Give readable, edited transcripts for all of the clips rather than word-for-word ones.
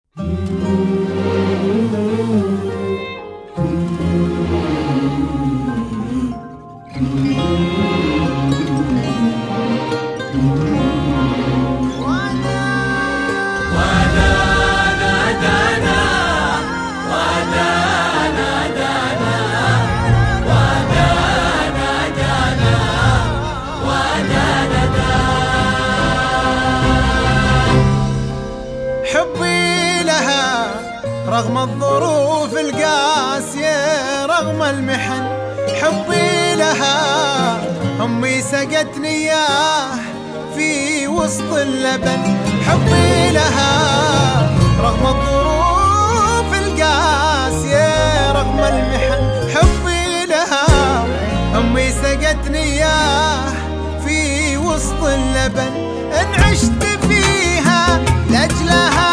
حبي لها رغم الظروف القاسية رغم المحن، حبي لها أمي سقتني إياه في وسط اللبن، حبي لها رغم الظروف القاسية رغم المحن، حبي لها أمي سقتني إياه في وسط اللبن، إن عشت فيها لأجلها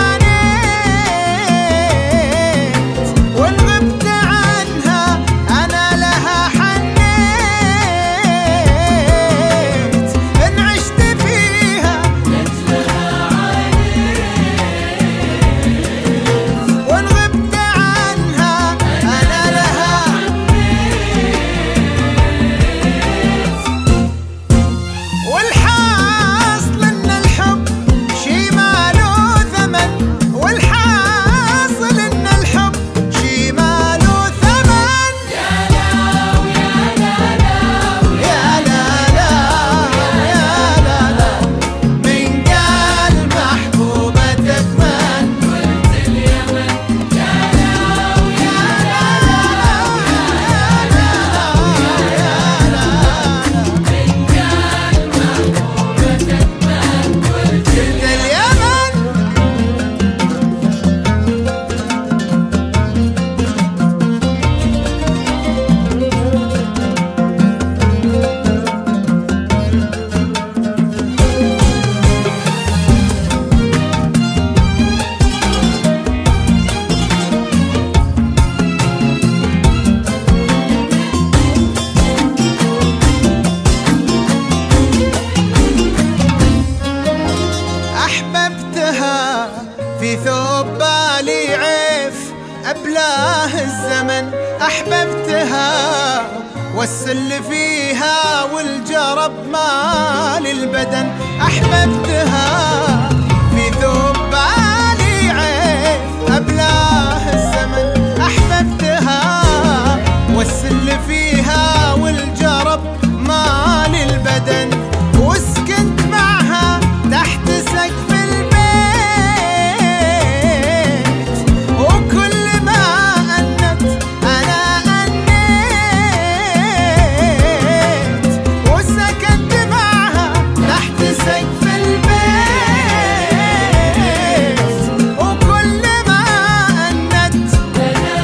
في ثوب بالي عيف أبلاه الزمن، أحببتها والسل فيها والجرب مال البدن، أحببتها في ثوب بالي عيف أبلاه الزمن، أحببتها والسل فيها والجرب مال البدن، وسكنت معها تحت سقف البيت، وكل ما أنت أنا أنيت، وسكنت معها تحت سقف البيت، وكل ما أنت أنا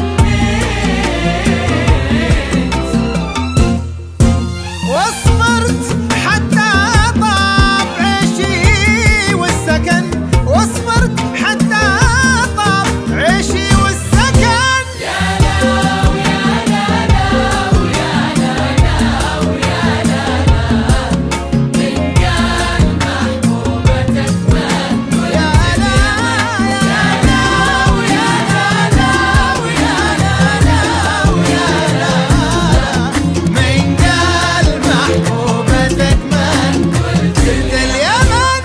أنيت، وصبرت حتى طاب عيشي والسكن، وصبرت حتى طاب عيشي والسكن، يا لا ويا لا لا ويا لا لا ويا لا لا، من كان محبوبتك من يا لا يا لا ويا لا لا ويا لا لا ويا لا لا، من قال محبوبتك من قلت اليمن.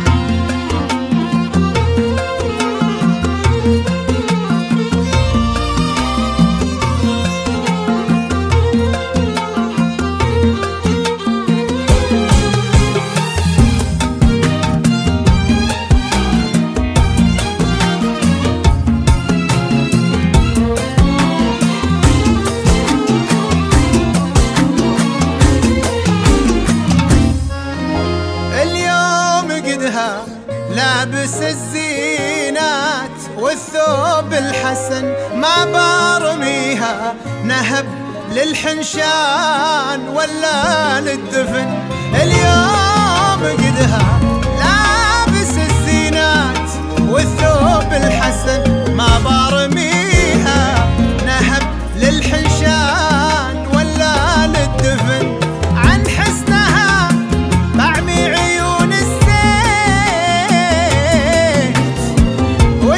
اليوم قدها لابس الزينات والثوب الحسن، ما برميها نهب للحنشان ولا للدفن، اليوم قدها لابس الزينات والثوب الحسن، ما برميها نهب للحنشان ولا للدفن، عن حسنها بعمي عيون الزيت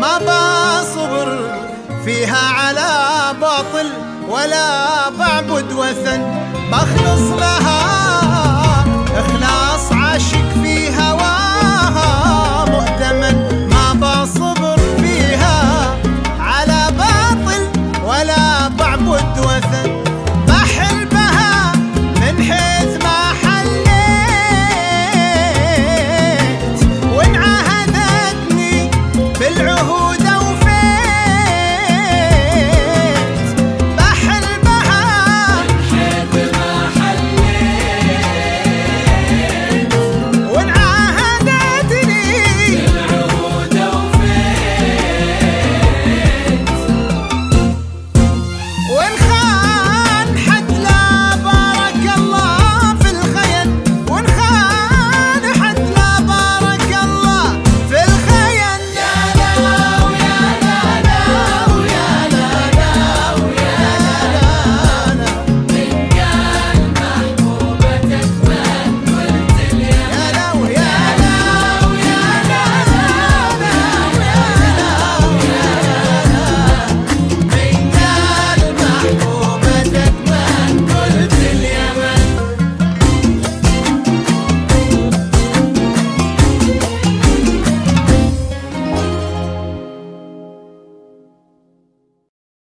ما بصبر فيها على باطل ولا بعبد وثن، بخلص لها